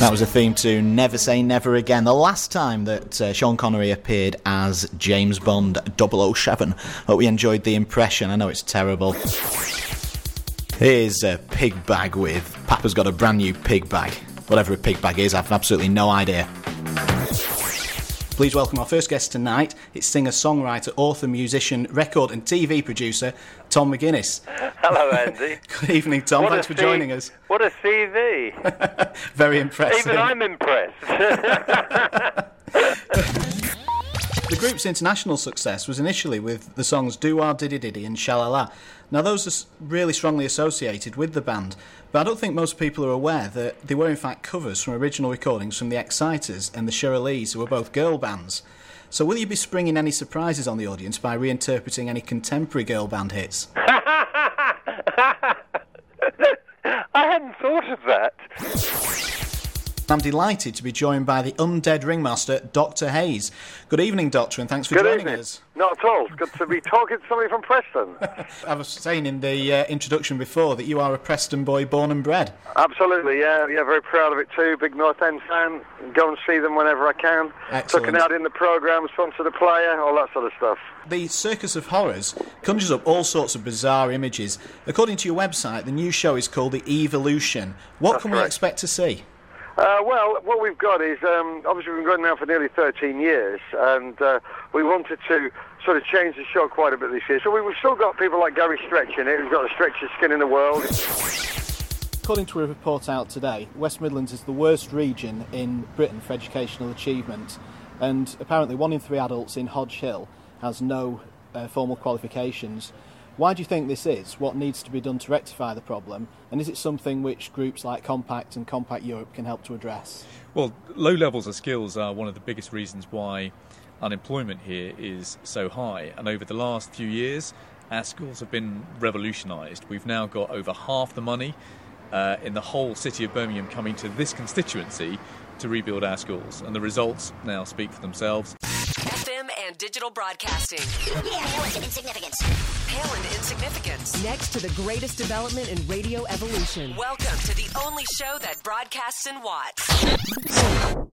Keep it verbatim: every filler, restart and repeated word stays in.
That was a theme to Never Say Never Again, the last time that uh, Sean Connery appeared as James Bond double oh seven. Hope you enjoyed the impression. I know it's terrible. Here's a pig bag with Papa's got a brand new pig bag. Whatever a pig bag is, I've absolutely no idea. Please welcome our first guest tonight. It's singer, songwriter, author, musician, record and T V producer, Tom McGuinness. Hello, Andy. Good evening, Tom. What Thanks for C- joining us. What a C V. Very impressive. Even I'm impressed. The group's international success was initially with the songs Doo-Wah, Diddy Diddy and Sha-La-La. Now, those are really strongly associated with the band, but I don't think most people are aware that they were in fact covers from original recordings from the Exciters and the Shirley's, who were both girl bands. So will you be springing any surprises on the audience by reinterpreting any contemporary girl band hits? I hadn't thought of that. I'm delighted to be joined by the undead ringmaster, Doctor Hayes. Good evening, Doctor, and thanks for Good joining evening. us. Not at all. It's good to be talking to somebody from Preston. I was saying in the uh, introduction before that you are a Preston boy born and bred. Absolutely, yeah. Yeah, very proud of it too. Big North End fan. Go and see them whenever I can. Excellent. Looking out in the programme, sponsor the player, all that sort of stuff. The Circus of Horrors conjures up all sorts of bizarre images. According to your website, the new show is called The Evolution. What That's can we correct. expect to see? Uh, well, what we've got is, um, obviously we've been going now for nearly thirteen years, and uh, we wanted to sort of change the show quite a bit this year. So we, we've still got people like Gary Stretch in it, who's got the stretchiest skin in the world. According to a report out today, West Midlands is the worst region in Britain for educational achievement, and apparently one in three adults in Hodge Hill has no uh, formal qualifications. Why do you think this is? What needs to be done to rectify the problem? And is it something which groups like Compact and Compact Europe can help to address? Well, low levels of skills are one of the biggest reasons why unemployment here is so high. And over the last few years, our schools have been revolutionised. We've now got over half the money uh, in the whole city of Birmingham coming to this constituency to rebuild our schools. And the results now speak for themselves. F M and digital broadcasting. Yeah, pale and insignificance. Pale and insignificance. Next to the greatest development in radio evolution. Welcome to the only show that broadcasts in watts.